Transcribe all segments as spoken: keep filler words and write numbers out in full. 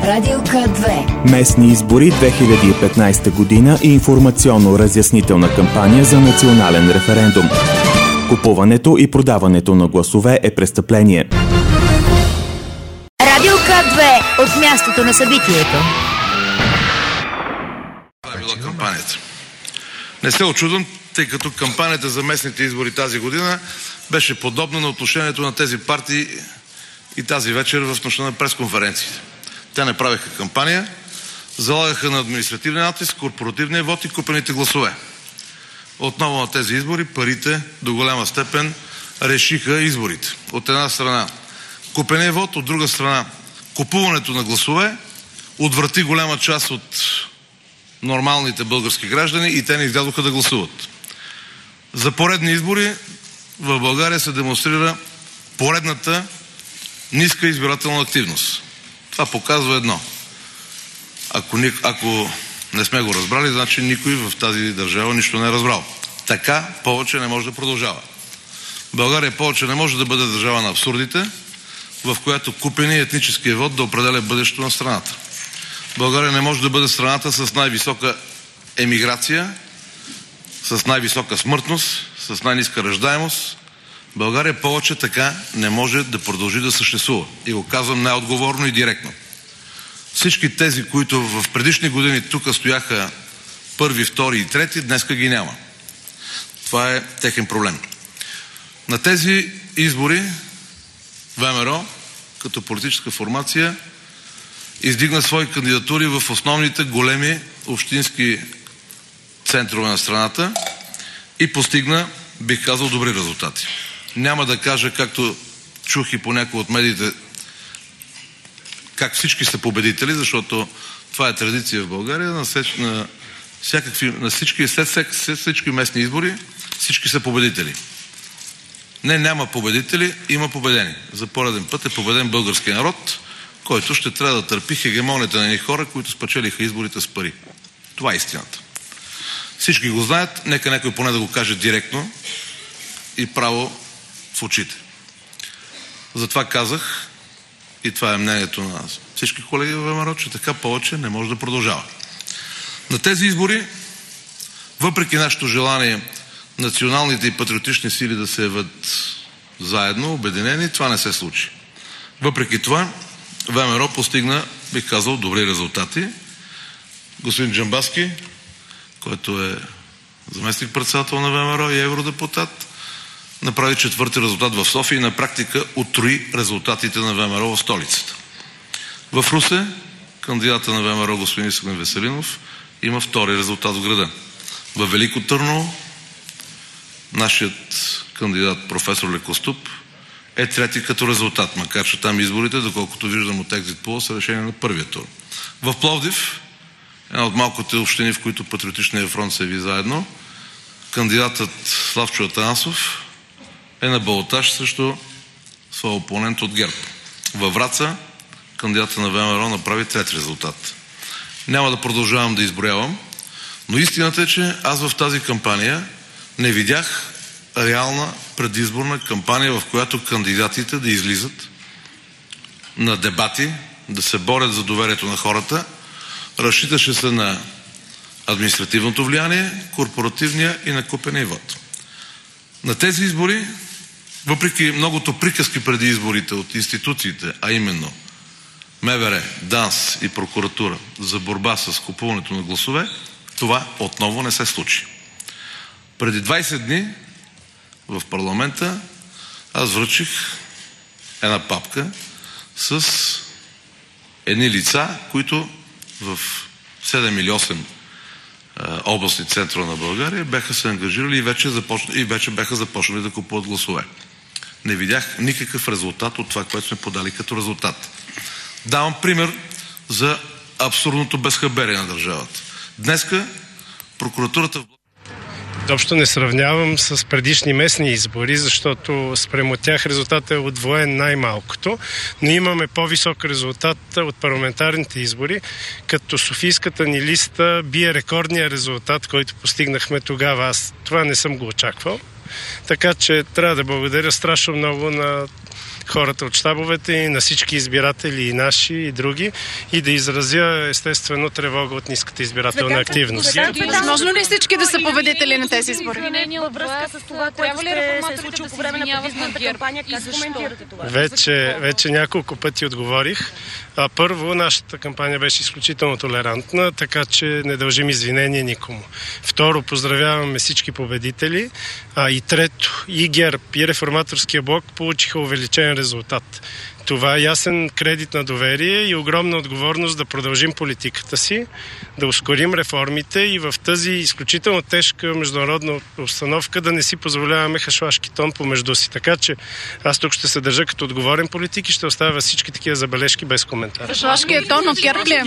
Радио К две. Местни избори две хиляди и петнайсета година и информационно-разяснителна кампания за национален референдум. Купуването и продаването на гласове е престъпление. Радио К две от мястото на събитието. Това е била кампанията. Не се очудвам, тъй като кампанията за местните избори тази година беше подобна на отношението на тези партии и тази вечер в нощта на пресконференциите. Те не правиха кампания, залагаха на административния натиск, корпоративния вод и купените гласове. Отново на тези избори парите до голяма степен решиха изборите. От една страна купения вод, от друга страна купуването на гласове отврати голяма част от нормалните български граждани и те не излязоха да гласуват. За поредни избори в България се демонстрира поредната ниска избирателна активност. Това показва едно. Ако, ако не сме го разбрали, значи никой в тази държава нищо не е разбрал. Така повече не може да продължава. България повече не може да бъде държава на абсурдите, в която купени етническия вод да определя бъдещето на страната. България не може да бъде страната с най-висока емиграция, с най-висока смъртност, с най-ниска раждаемост. България повече така не може да продължи да съществува. И го казвам най-отговорно и директно. Всички тези, които в предишни години тук стояха първи, втори и трети, днеска ги няма. Това е техен проблем. На тези избори ВМРО като политическа формация издигна свои кандидатури в основните големи общински центрове на страната и постигна, бих казал, добри резултати. Няма да кажа, както чух и по някои от медиите, как всички са победители, защото това е традиция в България, на, на, всякакви, на всички, след, след всички местни избори всички са победители. Не, няма победители, има победени. За пореден път е победен български народ, който ще трябва да търпи хегемонията на едни хора, които спечелиха изборите с пари. Това е истината. Всички го знаят, нека някой поне да го каже директно и право в очите. Затова казах, и това е мнението на всички колеги в ВМРО, че така повече не може да продължава. На тези избори, въпреки нашето желание националните и патриотични сили да се явят заедно, обединени, това не се случи. Въпреки това, ВМРО постигна, бих казал, добри резултати. Господин Джамбазки, който е заместник-председател на ВМРО и евродепутат, направи четвърти резултат в София и на практика утрои резултатите на ВМРО в столицата. В Русе кандидата на ВМРО господин Искрен Веселинов има втори резултат в града. Във Велико Търново нашият кандидат професор Лекоступ е трети като резултат, макар че там изборите, доколкото виждам от екзит пола, са решение на първия тур. В Пловдив, една от малките общини, в които Патриотичният фронт се яви заедно, кандидатът Славчо Атанасов е на балотаж срещу своя опонент от ГЕРБ. Във Враца кандидата на ВМРО направи трети резултат. Няма да продължавам да изброявам, но истината е, че аз в тази кампания не видях реална предизборна кампания, в която кандидатите да излизат на дебати, да се борят за доверието на хората. Разчиташе се на административното влияние, корпоративния и на купения вод. На тези избори, въпреки многото приказки преди изборите от институциите, а именно МВР, ДАНС и прокуратура за борба с купуването на гласове, това отново не се случи. Преди двайсет дни в парламента аз връчих една папка с едни лица, които в седем или осем областни центрове на България бяха се ангажирали и вече, започна, и вече бяха започнали да купуват гласове. Не видях никакъв резултат от това, което сме подали като резултат. Давам пример за абсурдното безхаберие на държавата. Днеска прокуратурата в Общо не сравнявам с предишни местни избори, защото спрямо тях резултатът е удвоен най-малкото, но имаме по-висок резултат от парламентарните избори, като Софийската ни листа бие рекордния резултат, който постигнахме тогава. Аз това не съм го очаквал. Така че трябва да благодаря страшно много на хората от щабовете и на всички избиратели, и наши, и други, и да изразя естествено тревога от ниската избирателна активност. Възможно ли всички да са победители на тези избори? Във връзка с това, което сте се случило по време на предизборната кампания, как коментирате това? Вече, вече няколко пъти отговорих. А, първо, нашата кампания беше изключително толерантна, така че не дължим извинения никому. Второ, поздравяваме всички победители. А, и трето, и ГЕРБ, и Реформаторския блок получиха увеличен резултат. Това е ясен кредит на доверие и огромна отговорност да продължим политиката си, да ускорим реформите и в тази изключително тежка международна обстановка да не си позволяваме хашлашки тон помежду си. Така че аз тук ще се държа като отговорен политик и ще оставя всички такива забележки без коментар. Хашлашкият тон от ГЕРБ ли е?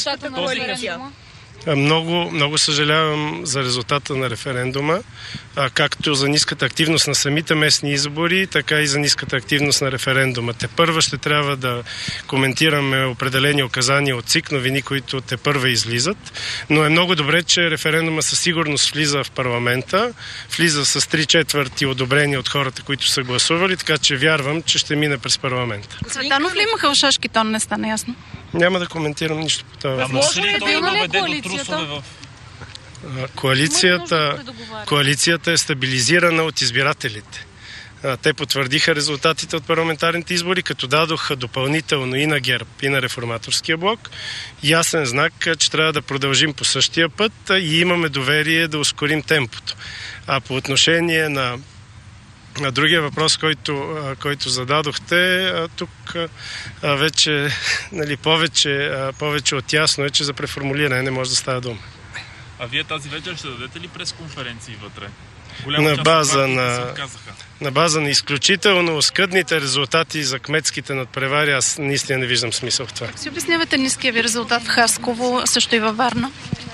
Много, много съжалявам за резултата на референдума, както за ниската активност на самите местни избори, така и за ниската активност на референдума. Те първа ще трябва да коментираме определени указания от ЦИК, новини, които те първа излизат, но е много добре, че референдума със сигурност влиза в парламента, влиза с три четвърти одобрение от хората, които са гласували, така че вярвам, че ще мине през парламента. Цветанов ли има хашлашки тон, не стана ясно? Няма да коментирам нищо по това. А може ли той да доведе до трусове в... Коалицията, коалицията е стабилизирана от избирателите. Те потвърдиха резултатите от парламентарните избори, като дадоха допълнително и на ГЕРБ, и на Реформаторския блок ясен знак, че трябва да продължим по същия път и имаме доверие да ускорим темпото. А по отношение на А другия въпрос, който, който зададохте, тук вече, нали, повече, повече от ясно е, че за преформулиране не може да става дума. А вие тази вечер ще дадете ли пресконференции вътре? На база на, на база на изключително оскъдните резултати за кметските надпревари, аз наистина не виждам смисъл в това. Си обяснявате ниския ви резултат в Хасково, също и във Варна?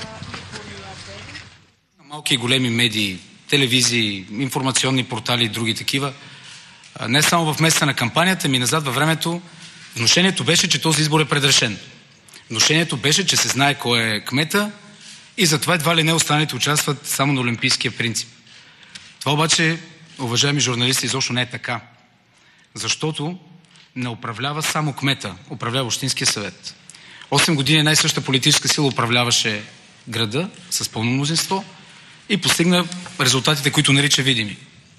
Малки и големи медии, телевизии, информационни портали и други такива. Не само в месеца на кампанията, ми назад във времето, внушението беше, че този избор е предрешен. Внушението беше, че се знае кой е кмета и затова едва ли не останалите участват само на олимпийския принцип. Това обаче, уважаеми журналисти, изобщо не е така. Защото не управлява само кмета, управлява Общинския съвет. Осем години една и съща политическа сила управляваше града с пълно мнозинство и постигна резултатите, които нарича видими.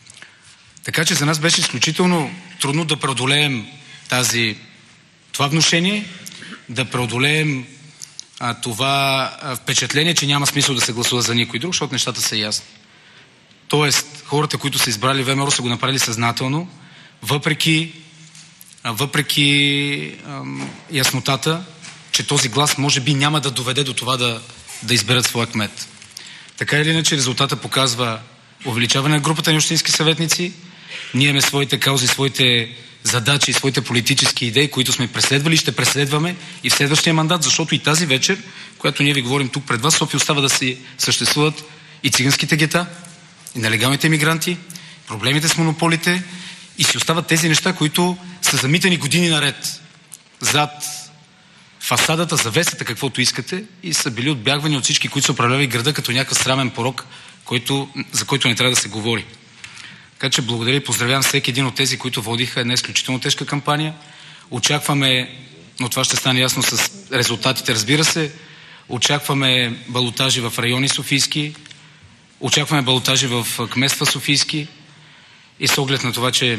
Така че за нас беше изключително трудно да преодолеем тази, това внушение, да преодолеем а, това а, впечатление, че няма смисъл да се гласува за никой друг, защото нещата са ясни. Тоест, хората, които са избрали ВМРО, са го направили съзнателно, въпреки, а, въпреки а, яснотата, че този глас може би няма да доведе до това да, да изберат своя кмет. Така или иначе резултата показва увеличаване на групата на общински съветници. Ние имаме своите каузи, своите задачи, своите политически идеи, които сме преследвали и ще преследваме и в следващия мандат, защото и тази вечер, която ние ви говорим тук пред вас, София остава да си съществуват и циганските гета, и нелегалните мигранти, проблемите с монополите и си остават тези неща, които са замитани години наред зад фасадата, завесата, каквото искате, и са били отбягвани от всички, които са управлявали града като някакъв срамен порок, който, за който не трябва да се говори. Така че благодаря и поздравявам всеки един от тези, които водиха една изключително тежка кампания. Очакваме, но това ще стане ясно с резултатите, разбира се, очакваме балотажи в райони софийски, очакваме балотажи в кметства софийски и с оглед на това, че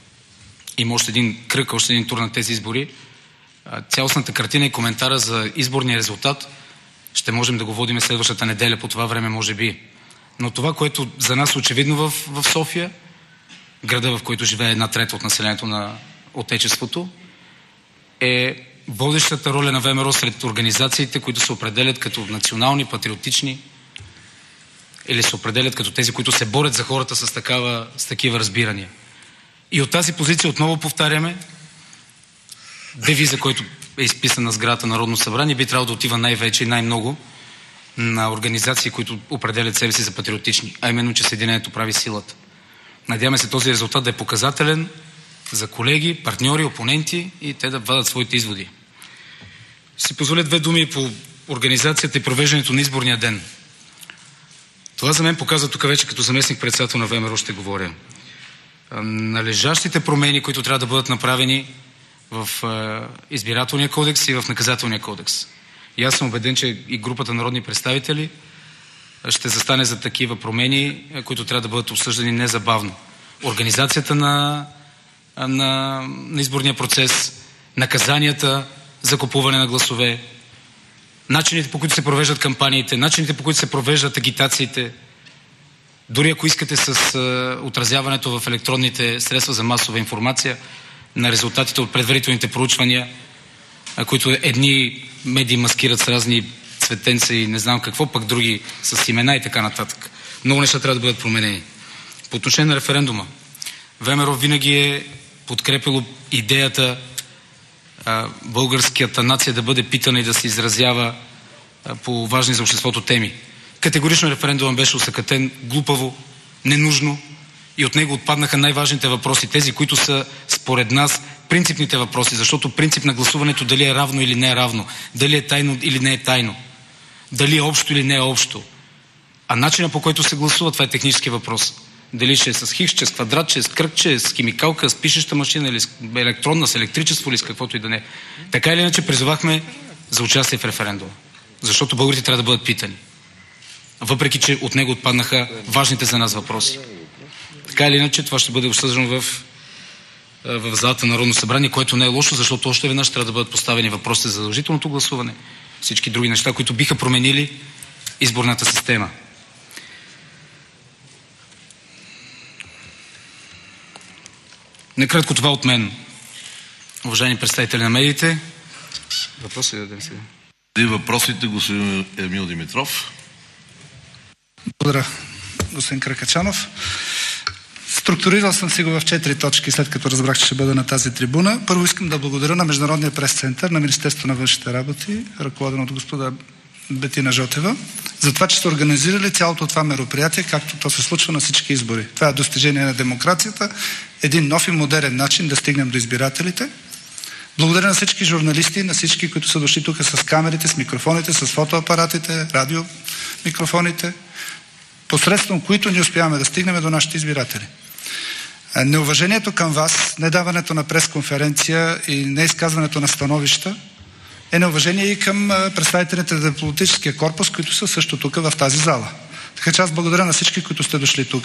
има още един кръг, още един тур на тези избори, цялостната картина и коментара за изборния резултат ще можем да го водим следващата неделя, по това време може би. Но това, което за нас очевидно в, в София, града, в който живее една трета от населението на Отечеството, е водещата роля на ВМРО сред организациите, които се определят като национални, патриотични или се определят като тези, които се борят за хората с, такава, с такива разбирания. И от тази позиция отново повтаряме, девиза, който е изписан на сградата на Народно събрание, би трябвало да отива най-вече и най-много на организации, които определят себе си за патриотични, а именно, че Съединението прави силата. Надяваме се този резултат да е показателен за колеги, партньори, опоненти и те да вадат своите изводи. Ще си позволя две думи по организацията и провеждането на изборния ден. Това за мен показва, тук вече като заместник председател на ВМРО ще говоря. належащите промени, които трябва да бъдат направени в избирателния кодекс и в наказателния кодекс. И аз съм убеден, че и групата народни представители ще застане за такива промени, които трябва да бъдат обсъждани незабавно. Организацията на, на, на изборния процес, наказанията за купуване на гласове, начините, по които се провеждат кампаниите, начините, по които се провеждат агитациите, дори ако искате с а, отразяването в електронните средства за масова информация на резултатите от предварителните проучвания, а, които едни медии маскират с разни цветенца и не знам какво, пък други с имена и така нататък. Много неща трябва да бъдат променени. По отношение на референдума, ВМРО винаги е подкрепило идеята а, българската нация да бъде питана и да се изразява а, по важни за обществото теми. Категорично референдумът беше осакатен глупаво, ненужно и от него отпаднаха най-важните въпроси, тези, които са според нас принципните въпроси, защото принцип на гласуването дали е равно или не е равно, дали е тайно или не е тайно, дали е общо или не е общо. А начинът, по който се гласува, това е технически въпрос. Дали ще е с хикс, че е с квадрат, че е с кръг, че е с химикалка, с пишеща машина или с електронна, с електричество или с каквото и да не е. Така или иначе призовахме за участие в референдума, защото българите трябва да бъдат питани. Въпреки че от него отпаднаха важните за нас въпроси. Така или иначе това ще бъде обсъждано в, в залата на Народно събрание, което не е лошо, защото още веднъж трябва да бъдат поставени въпросите за задължителното гласуване, всички други неща, които биха променили изборната система. Накратко това от мен, уважаеми представители на медиите. Въпроси да дадем сега. И въпросите, господин Емил Димитров. Благодаря, господин Каракачанов. Структурирал съм си го в четири точки, след като разбрах, че ще бъда на тази трибуна. Първо искам да благодаря на Международния прес-център на Министерството на външните работи, ръководен от господа Бетина Жотева, за това, че са организирали цялото това мероприятие, както то се случва на всички избори. Това е достижение на демокрацията, един нов и модерен начин да стигнем до избирателите. Благодаря на всички журналисти, на всички, които са дошли тук с камерите, с микрофоните, с фотоапаратите, радиомикрофоните, посредством които ни успяваме да стигнем до нашите избиратели. Неуважението към вас, недаването на пресконференция и неизказването на становища е неуважение и към представителите на политическия корпус, които са също тук в тази зала. Така че аз благодаря на всички, които сте дошли тук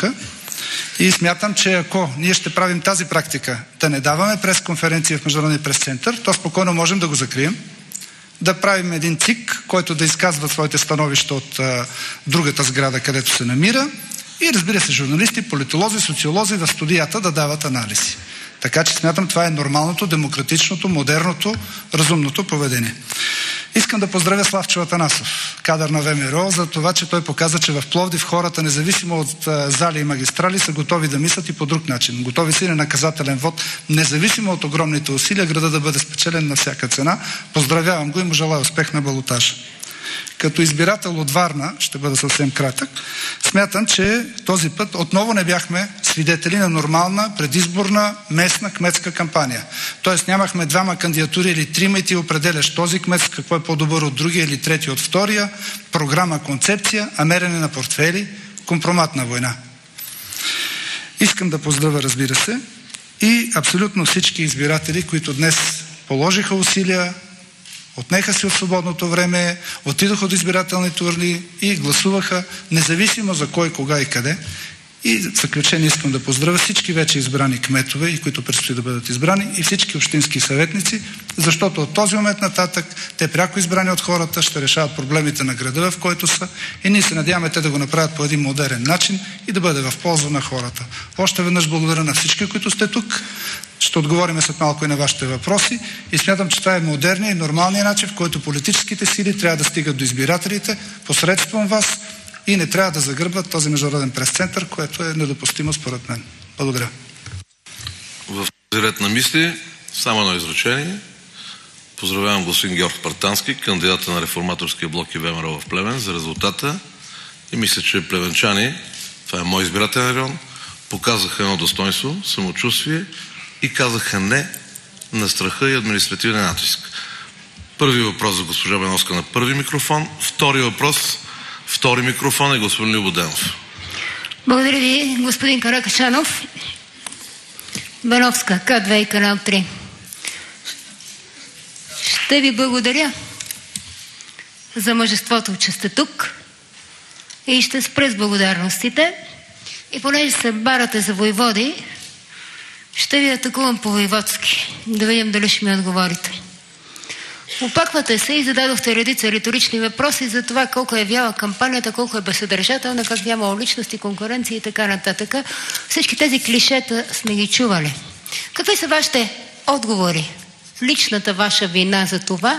и смятам, че ако ние ще правим тази практика, да не даваме пресконференция в Международния прес-център, то спокойно можем да го закрием, да правим един ЦИК, който да изказва своите становища от а, другата сграда, където се намира, и разбира се, журналисти, политолози, социолози в студията да дават анализи. Така че смятам, това е нормалното, демократичното, модерното, разумното поведение. Искам да поздравя Славчо Атанасов, кадър на ВМРО, за това, че той показа, че в Пловдив хората, независимо от а, зали и магистрали, са готови да мислят и по друг начин. Готови са и на наказателен вод, независимо от огромните усилия, града да бъде спечелен на всяка цена. Поздравявам го и му желая успех на балотажа. Като избирател от Варна, ще бъда съвсем кратък, смятам, че този път отново не бяхме свидетели на нормална предизборна местна кметска кампания. Тоест нямахме двама кандидатури или трима и ти определяш този кмет какво е по-добър от другия или трети от втория, програма, концепция, а мерене на портфели, компроматна война. Искам да поздравя, разбира се, и абсолютно всички избиратели, които днес положиха усилия, отнеха си от свободното време, отидоха до избирателните урни и гласуваха, независимо за кой, кога и къде. И в заключение искам да поздравя всички вече избрани кметове, и които предстои да бъдат избрани, и всички общински съветници, защото от този момент нататък те пряко избрани от хората ще решават проблемите на града, в който са, и ние се надяваме те да го направят по един модерен начин и да бъде в полза на хората. Още веднъж благодаря на всички, които сте тук. Ще отговорим след малко и на вашите въпроси и смятам, че това е модерният и нормалният начин, в който политическите сили трябва да стигат до избирателите посредством вас и не трябва да загърбват този международен прес-център, което е недопустимо според мен. Благодаря. В този ред на мисли, само едно изречение. Поздравявам господин Георг Партански, кандидата на Реформаторския блок и ВМРО в Плевен, за резултата и мисля, че плевенчани, това е мой избирателен район, показаха едно достоинство, самочувствие и казаха не на страха и административен натиск. Първи въпрос за госпожа Беновска на първи микрофон. Втори въпрос, втори микрофон е господин Любо Денов. Благодаря ви, господин Каракачанов. Бановска, К две и канал три. Ще ви благодаря за мъжеството, че сте тук и ще спра с благодарностите. И понеже се барате за войводи, ще ви атакувам по войводски. Да видим дали ще ми отговорите. Опаквате се и зададохте редица риторични въпроси за това колко е вяла кампанията, колко е безсъдържателна, как нямало личности, конкуренция и така нататък. Всички тези клишета сме ги чували. Какви са вашите отговори? Личната ваша вина за това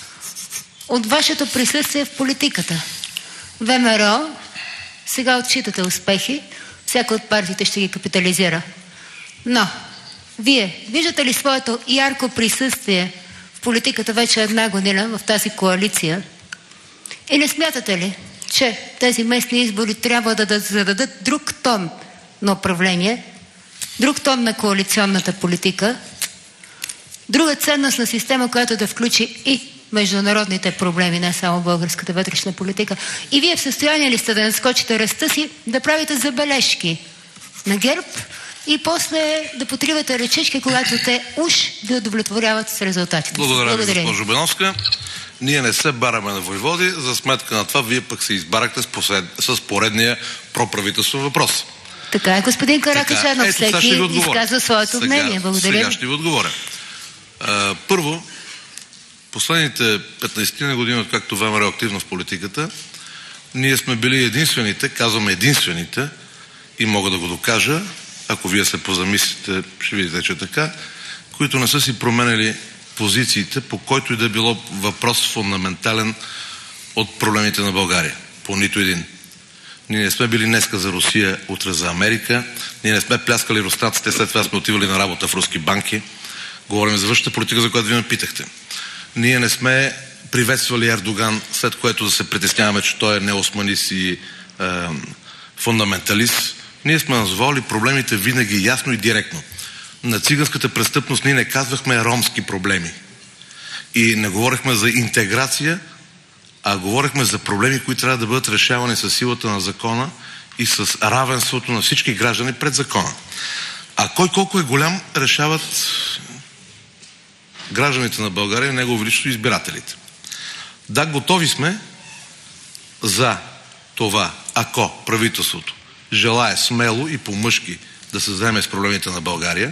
от вашето присъствие в политиката. ВМРО сега отчитате успехи, всяка от партиите ще ги капитализира. Но, вие виждате ли своето ярко присъствие в политиката вече една година в тази коалиция? И не смятате ли, че тези местни избори трябва да, да зададат друг тон на управление, друг тон на коалиционната политика, друга ценностна система, която да включи и международните проблеми, не само българската вътрешна политика? И вие в състояние ли сте да наскочите ръста си, да правите забележки на ГЕРБ и после да потривате ръчички, когато те уж ви удовлетворяват с резултатите? Благодаря ви, госпожо Беновска. Ние не се бараме на войводи, за сметка на това вие пък се избарахте с, послед... с поредния проправителствен въпрос. Така е, господин Каракачанов, всеки изказва своето сега, мнение. Благодаря. Сега ще ви отговоря. А, първо, последните петнайсет години, откакто ВМРО е активно в политиката, ние сме били единствените, казвам единствените, и мога да го докажа, ако вие се позамислите, ще видите, че така, които не са си променили позициите, по който и да било въпрос фундаментален от проблемите на България. По нито един. Ние не сме били днеска за Русия, утре за Америка. Ние не сме пляскали руснаците, след това сме отивали на работа в руски банки. Говорим за външната политика, за която ви ме питахте. Ние не сме приветствали Ердоган, след което да се притесняваме, че той е неосманист и е, фундаменталист. Ние сме назвали проблемите винаги ясно и директно. На циганската престъпност ние не казвахме ромски проблеми. И не говорихме за интеграция, а говорихме за проблеми, които трябва да бъдат решавани със силата на закона и с равенството на всички граждани пред закона. А кой колко е голям, решават гражданите на България, негово величество и избирателите. Да, готови сме за това, ако правителството желае смело и по-мъжки да се заеме с проблемите на България,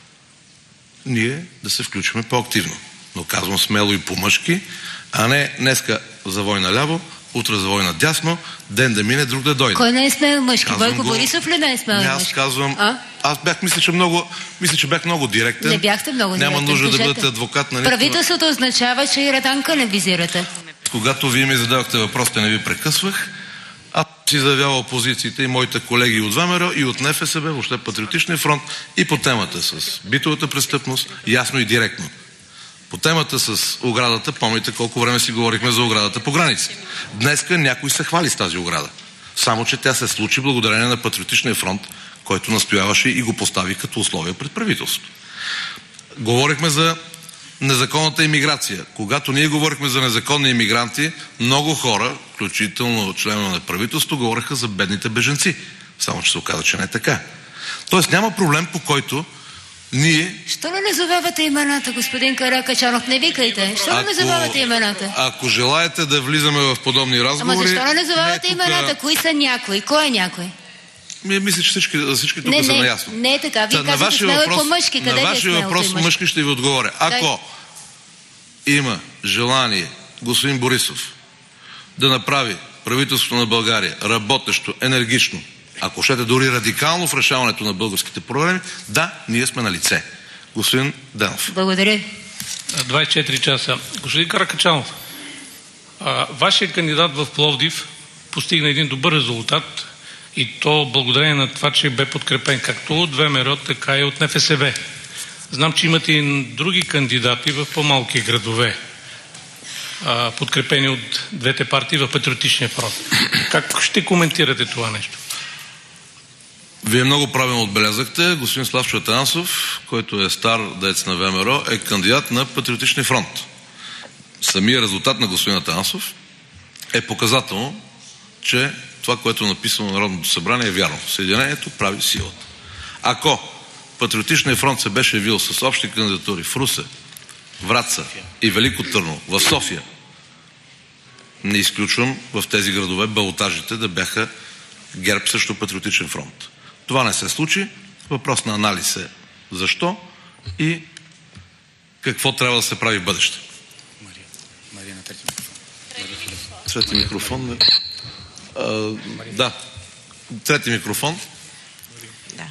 ние да се включваме по-активно. Но казвам смело и по-мъжки, а не днеска завой наляво, утре завой надясно, ден да мине, друг да дойде. Кой не е смел мъжки? Казвам Бойко го... Борисов ли не е смел мъжки? Аз казвам... А? Аз бях, мисля, че много, мисля, че бях много директен. Не бяхте много Няма директен. нужда Кажете. да бъдете адвокат на никога. Правителството означава, че и Раданка не визирате. Когато вие ми задавахте въпросите, не ви прекъсвах. Аз си заявявал позициите и моите колеги от ВМРО и от НФСБ, въобще Патриотичния фронт, и по темата с битовата престъпност, ясно и директно. По темата с оградата, помните колко време си говорихме за оградата по граница. Днеска някой се хвали с тази ограда. Само че тя се случи благодарение на Патриотичния фронт, който настояваше и го постави като условие пред правителството. Говорихме за незаконната имиграция. Когато ние говорихме за незаконни имигранти, много хора, включително членове на правителството, говореха за бедните бежанци. Само че се оказа, че не е така. Тоест няма проблем, по който ние... Що не назовавате имената, господин Каракачанов? Не викайте. Що не назовавате имената? Ако желаете да влизаме в подобни разговори... Ама защо не назовавате не, тука... имената? Кои са някои? Кой е някой? Ми, мисля, че всички, всички тук не, са не, наясно. Не е така. Вие Та, казвате смело и по-мъжки. Къде на ви е вашия въпрос мъжки ще ви отговоря. Ако Дай. има желание господин Борисов да направи правителството на България работещо, енергично, ако щете дори радикално в решаването на българските проблеми, да, ние сме на лице. Господин Денов. Благодаря. двайсет и четири часа. Господин Каракачанов, а, вашият кандидат в Пловдив постигна един добър резултат и то благодарение на това, че бе подкрепен както от ВМРО, така и от НФСБ. Знам, че имате и други кандидати в по-малки градове, а, подкрепени от двете партии в Патриотичния фронт. Как ще коментирате това нещо? Вие много правилно отбелязахте. Господин Славчо Атанасов, който е стар дец на ВМРО, е кандидат на Патриотичния фронт. Самия резултат на господин Атанасов е показателно, че това, което е написано на Народното събрание, е вярно. Съединението прави силата. Ако Патриотичният фронт се беше явил с общи кандидатури в Русе, Враца и Велико Търново, в София, не изключвам в тези градове балотажите да бяха ГЕРБ срещу Патриотичен фронт. Това не се случи. Въпрос на анализ е защо и какво трябва да се прави в бъдеще. Мария, Мария на трети микрофон. Трети микрофон. А, да. Трети микрофон. Да.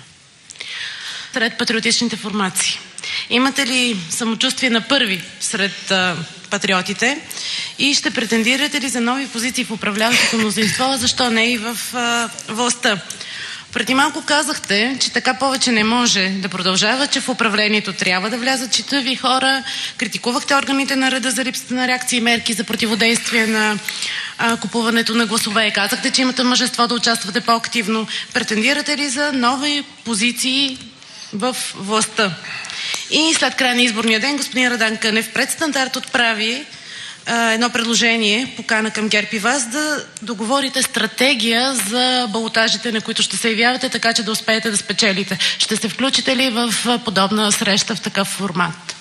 Сред патриотичните формации. Имате ли самочувствие на първи сред а, патриотите и ще претендирате ли за нови позиции в управляващото мнозинство, защо не и в а, властта? Преди малко казахте, че така повече не може да продължава, че в управлението трябва да влязат читави хора. Критикувахте органите на реда за липсата на реакции и мерки за противодействие на а, купуването на гласове. Казахте, че имате мъжество да участвате по-активно. Претендирате ли за нови позиции в властта? И след края на изборния ден господин Радан Кънев пред Стандарт отправи а, едно предложение, покана към ГЕРБ и вас, да договорите стратегия за балотажите, на които ще се явявате, така че да успеете да спечелите. Ще се включите ли в подобна среща в такъв формат?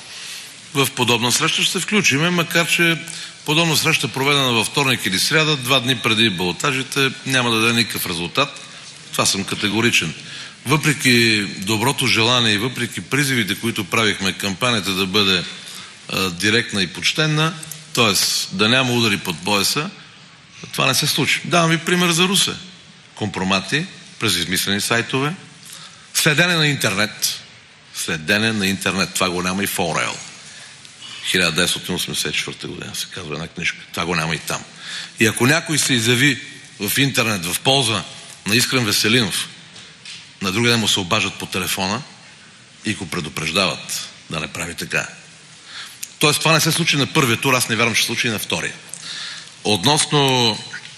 В подобна среща ще се включиме, макар че подобна среща, проведена във вторник или сряда, два дни преди балотажите, няма да даде никакъв резултат. Това съм категоричен. Въпреки доброто желание и въпреки призивите, които правихме кампанията да бъде а, директна и почтенна, т.е. да няма удари под пояса, това не се случи. Давам ви пример за Русе. Компромати през измислени сайтове, следене на интернет, следене на интернет, това го няма и в Орел. хиляда деветстотин осемдесет и четвърта година се казва една книжка. Това го няма и там. И ако някой се изяви в интернет в полза на Искрен Веселинов, на другия ден му се обаждат по телефона и го предупреждават да не прави така. Тоест това не се случи на първия тур, аз не вярвам, че се случи и на втория. Относно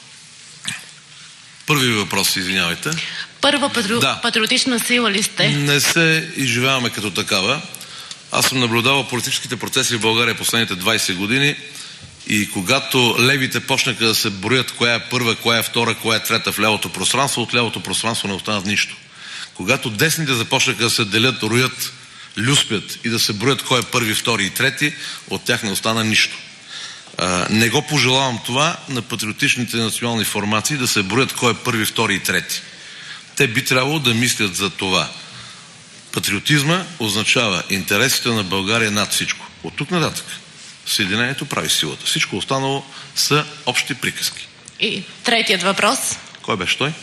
първи въпрос, извинявайте. Първа патри... да. патриотична сила ли сте? Не се изживяваме като такава. Аз съм наблюдавал политическите процеси в България последните двайсет години и когато левите почнаха да се броят коя е първа, коя е втора, коя е трета в лявото пространство, от лявото пространство не останат нищо. Когато десните започнаха да се делят, роят, люспят и да се броят кой е първи, втори и трети, от тях не остана нищо. А, не го пожелавам това на патриотичните национални формации да се броят кой е първи, втори и трети. Те би трябвало да мислят за това. Патриотизма означава интересите на България над всичко. От тук нататък Съединението прави силата. Всичко останало са общи приказки. И третият въпрос. Кой беше той?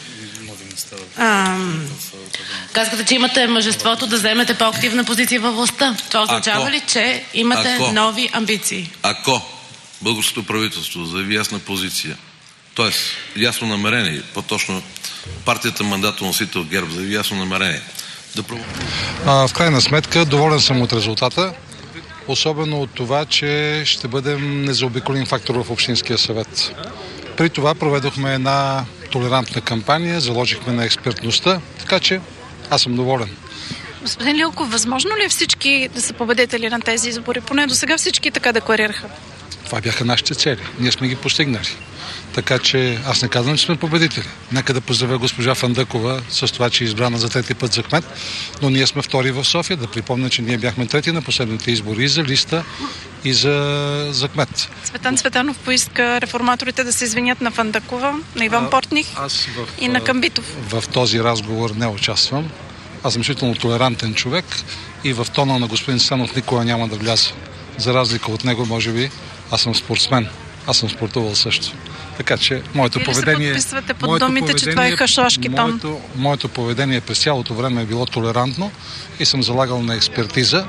Ам... Казахте, че имате мъжеството да вземете по-активна позиция във властта. Това означава ако, ли, че имате ако, нови амбиции? Ако българското правителство заяви ясна позиция, т.е. ясно намерение, по-точно партията мандатоносител ГЕРБ заяви ясно намерение, да пробва... В крайна сметка, доволен съм от резултата, особено от това, че ще бъдем незаобиколен фактор в Общинския съвет. При това проведохме една толерантна кампания, заложихме на експертността, така че аз съм доволен. Господин Лилков, възможно ли е всички да са победители на тези избори? Поне до сега всички така декларираха. Това бяха нашите цели. Ние сме ги постигнали. Така че аз не казвам, че сме победители. Нека да поздравя госпожа Фандъкова с това, че е избрана за трети път за кмет, но ние сме втори в София. Да припомня, че ние бяхме трети на последните избори и за листа, и за, за кмет. Цветан Цветанов поиска реформаторите да се извинят на Фандъкова, на Иван а, Портних в, и на Камбитов. В, в този разговор не участвам. Аз съм решително толерантен човек и в тона на господин Станов никога няма да вляза. За разлика от него, може би, аз съм спортсмен. Аз съм спортувал също. Така че моето поведение... Вие ли се подписвате под думите, че това е хашошки тон? Моето, моето поведение през цялото време е било толерантно и съм залагал на експертиза.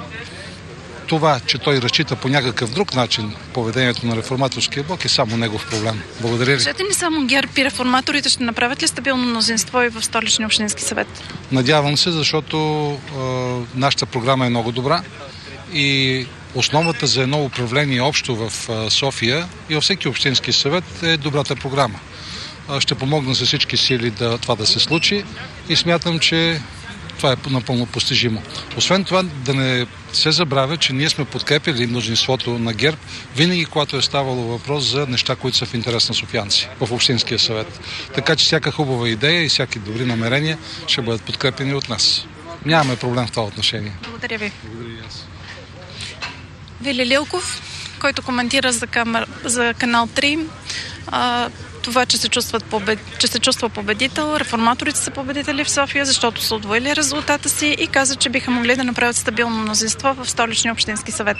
Това, че той разчита по някакъв друг начин поведението на реформаторския блок, е само негов проблем. Благодаря ви. Кажете ни само ГЕРБ и реформаторите ще направят ли стабилно мнозинство и в Столичния общински съвет? Надявам се, защото е, нашата програма е много добра и основата за едно управление общо в София и във всеки общински съвет е добрата програма. Ще помогна за всички сили да, това да се случи и смятам, че това е напълно постижимо. Освен това, да не се забравя, че ние сме подкрепили мнозинството на ГЕРБ винаги, когато е ставало въпрос за неща, които са в интерес на софиянци в Общинския съвет. Така че всяка хубава идея и всяки добри намерения ще бъдат подкрепени от нас. нямаме проблем в това отношение. Благодаря ви. Благодаря и аз. Вили Лилков, който коментира за, камер... за канал три, а, това, че се, чувстват побед... че се чувства победител, реформаторите са победители в София, защото са удвоили резултата си и каза, че биха могли да направят стабилно мнозинство в Столичния общински съвет.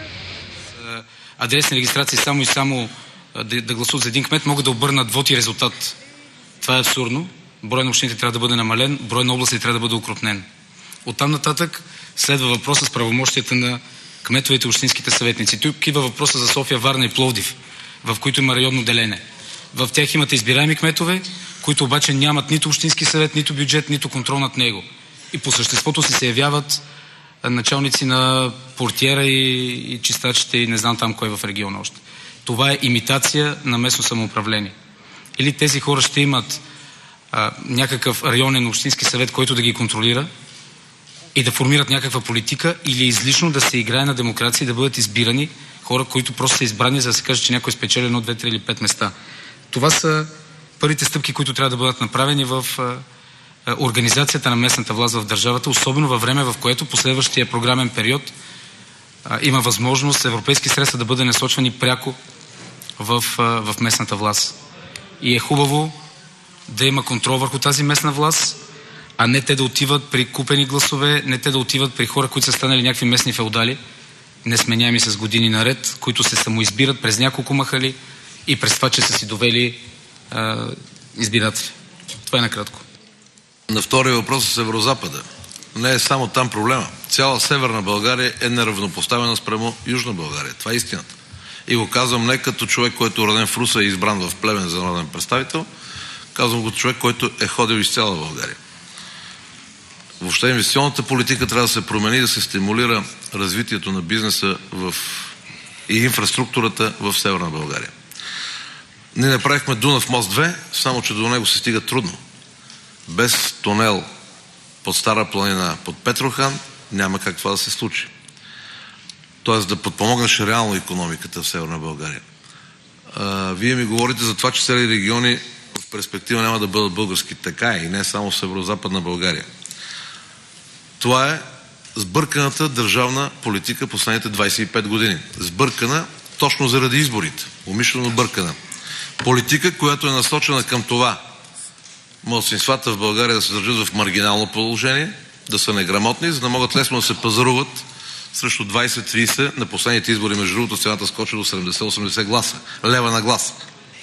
Адресни регистрации само и само да, да гласуват за един кмет могат да обърнат вод и резултат. Това е абсурдно. Брой на общините трябва да бъде намален, брой на области трябва да бъде укрупнен. Оттам нататък следва въпроса с правомощията на кметовете и общинските съветници. Тук идва въпроса за София, Варна и Пловдив, в които има районно делене. В тях имате избираеми кметове, които обаче нямат нито общински съвет, нито бюджет, нито контрол над него. И по съществото си се явяват началници на портиера и, и чистачите и не знам там кой в региона още. Това е имитация на местно самоуправление. Или тези хора ще имат а, някакъв районен общински съвет, който да ги контролира и да формират някаква политика, или излишно да се играе на демокрация и да бъдат избирани хора, които просто са избрани, за да се каже, че някой спечели едно, две, три или пет места. Това са първите стъпки, които трябва да бъдат направени в а, а, организацията на местната власт в държавата, особено във време, в което последващия програмен период а, има възможност европейски средства да бъдат насочвани пряко в, а, в местната власт. И е хубаво да има контрол върху тази местна власт, а не те да отиват при купени гласове, не те да отиват при хора, които са станали някакви местни феодали, несменяеми с години наред, които се самоизбират през няколко махали и през това, че са си довели а, избиратели. Това е накратко. На втория въпрос е Северозапада. Не е само там проблема. Цяла Северна България е неравнопоставена спрямо Южна България. Това е истината. И го казвам не като човек, който е роден в Руса и избран в Плевен за народен представител, казвам го човек, който е ходил из цяла България. Въобще инвестиционната политика трябва да се промени, да се стимулира развитието на бизнеса в... и инфраструктурата в Северна България. Ние направихме Дунав мост две, само че до него се стига трудно. Без тунел под Стара планина, под Петрохан, няма как това да се случи. Тоест да подпомогнеш реално икономиката в Северна България. А, вие ми говорите за това, че цели региони в перспектива няма да бъдат български. Така е, и не само в Северо-Западна България. Това е сбърканата държавна политика последните двайсет и пет години. Сбъркана точно заради изборите. Умишлено бъркана. Политика, която е насочена към това малцинствата в България да се държат в маргинално положение, да са неграмотни, за да могат лесно да се пазаруват срещу двайсет трийсет на последните избори. Между другото, цената скочи до седемдесет-осемдесет гласа. Лева на глас.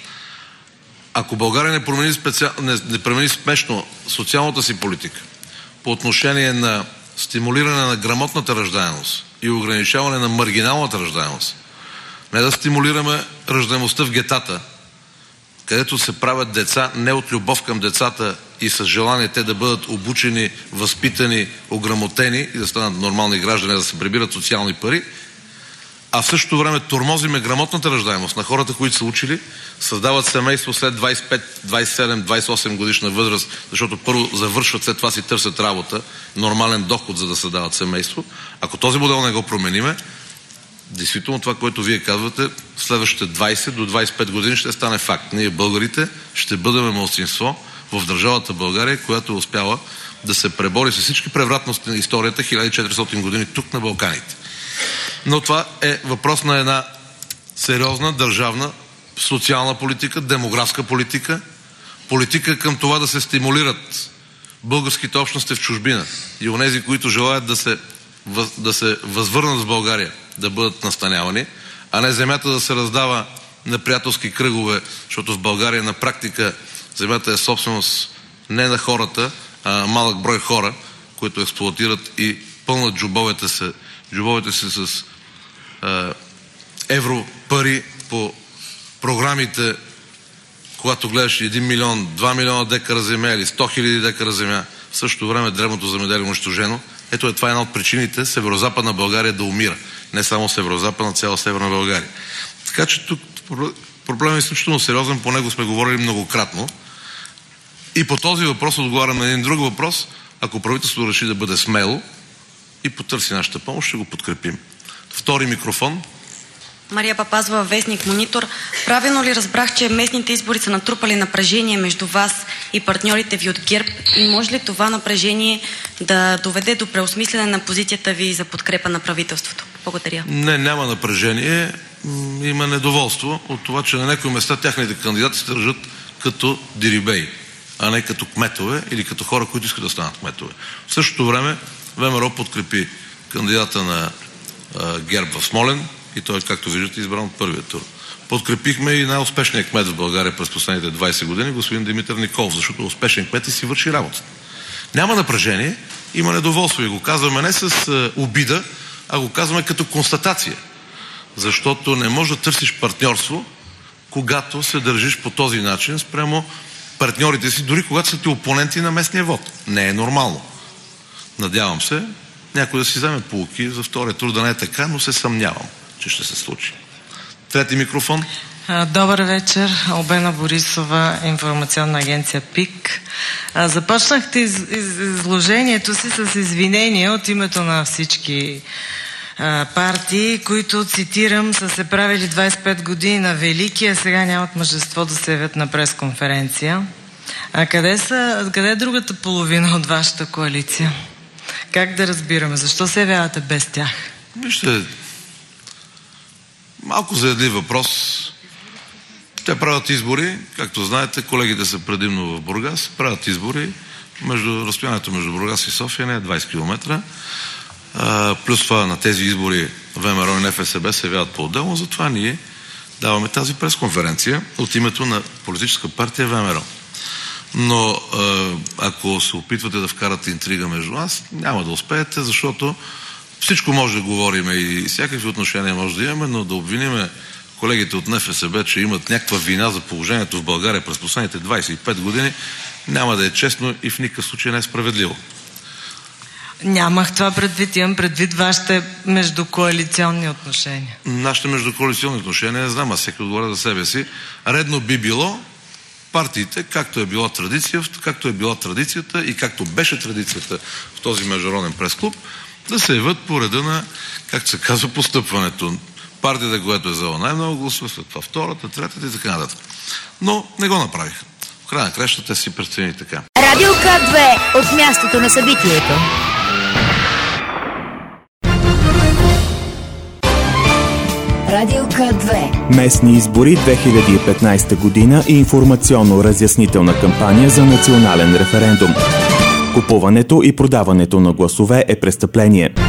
Ако България не промени, специал... не, не промени смешно социалната си политика по отношение на стимулиране на грамотната раждаемост и ограничаване на маргиналната раждаемост, не да стимулираме раждаемостта в гетата, където се правят деца не от любов към децата и с желание те да бъдат обучени, възпитани, ограмотени и да станат нормални граждани, да се прибират социални пари, а в същото време тормозиме грамотната раждаемост на хората, които са учили, създават семейство след двайсет и пет, двайсет и седем, двайсет и осем годишна възраст, защото първо завършват, след това си търсят работа, нормален доход, за да създават семейство. Ако този модел не го промениме, действително това, което вие казвате, следващите двайсет до двайсет и пет години ще стане факт. Ние, българите, ще бъдем малцинство в държавата България, която е успяла да се пребори с всички превратности на историята хиляда и четиристотин години тук на Балканите. Но това е въпрос на една сериозна държавна социална политика, демографска политика, политика към това да се стимулират българските общности в чужбина и онези, които желаят да се, да се възвърнат в България, да бъдат настанявани, а не земята да се раздава на приятелски кръгове, защото в България на практика земята е собственост не на хората, а малък брой хора, които експлоатират и пълнат джобовете се, джобовете се с а, евро пари по програмите, когато гледаш един милион, два милиона декара земя или сто хиляди декара земя, в същото време древното земеделие е унищожено. Ето е това е една от причините Северозападна България да умира. Не само Северозападна, цяла Северна България. Така че тук проблемът е изключително сериозен, по него сме говорили многократно. И по този въпрос отговарям на един друг въпрос. Ако правителството реши да бъде смело и потърси нашата помощ, ще го подкрепим. Втори микрофон. Мария Папазова, вестник Монитор. Правилно ли разбрах, че местните избори са натрупали напрежение между вас и партньорите ви от ГЕРБ и може ли това напрежение да доведе до преосмислене на позицията ви за подкрепа на правителството? Благодаря. Не, няма напрежение. Има недоволство от това, че на някои места тяхните кандидати се държат като дирибеи, а не като кметове или като хора, които искат да станат кметове. В същото време ВМРО подкрепи кандидата на а, ГЕРБ в Смолен и той, както виждате, избран от първия тур. Подкрепихме и най-успешния кмет в България през последните двайсет години, господин Димитър Николов, защото успешен кмет и си върши работата. Няма напрежение, има недоволство и го казваме не с а, обида, а го казваме като констатация. Защото не можеш да търсиш партньорство, когато се държиш по този начин спрямо партньорите си, дори когато са ти опоненти на местния вод. Не е нормално. Надявам се някой да си вземе поуки за втория тур, да не е така, но се съмнявам, че ще се случи. Трети микрофон. Добър вечер. Албена Борисова, информационна агенция ПИК. Започнахте из, из, изложението си с извинения от името на всички а, партии, които, цитирам, са се правили двайсет и пет години на велики, а сега нямат мъжество да се явят на пресконференция. А къде, са, къде е другата половина от вашата коалиция? Как да разбираме? Защо се явявате без тях? Вижте, малко заедлив въпрос. Те правят избори, както знаете, колегите са предимно в Бургас, правят избори, между, разстоянието между Бургас и София не е двайсет километра. А, плюс това на тези избори ВМРО и НФСБ се явяват по-отделно, затова ние даваме тази пресконференция от името на политическа партия ВМРО. Но а, ако се опитвате да вкарате интрига между нас, няма да успеете, защото всичко може да говорим и всякакви отношения може да имаме, но да обвиниме колегите от НФСБ, че имат някаква вина за положението в България през последните двайсет и пет години, няма да е честно и в никакъв случай не е справедливо. Нямах това предвид, имам предвид вашите междукоалиционни отношения. Нашите междукоалиционни отношения, не знам, аз всеки отговоря за себе си. Редно би било партиите, както е била традиция, както е била традицията и както беше традицията в този международен прес-клуб, да се явят по реда на, както се казва, постъпването. Партията, която е взела най-много гласове, след това втората, третата и така нататък. Но не го направиха. В края на кращата си прецени така. Радио К две от мястото на събитието. Радио К две. Местни избори две хиляди и петнайсета година и информационно-разяснителна кампания за национален референдум. Купуването и продаването на гласове е престъпление.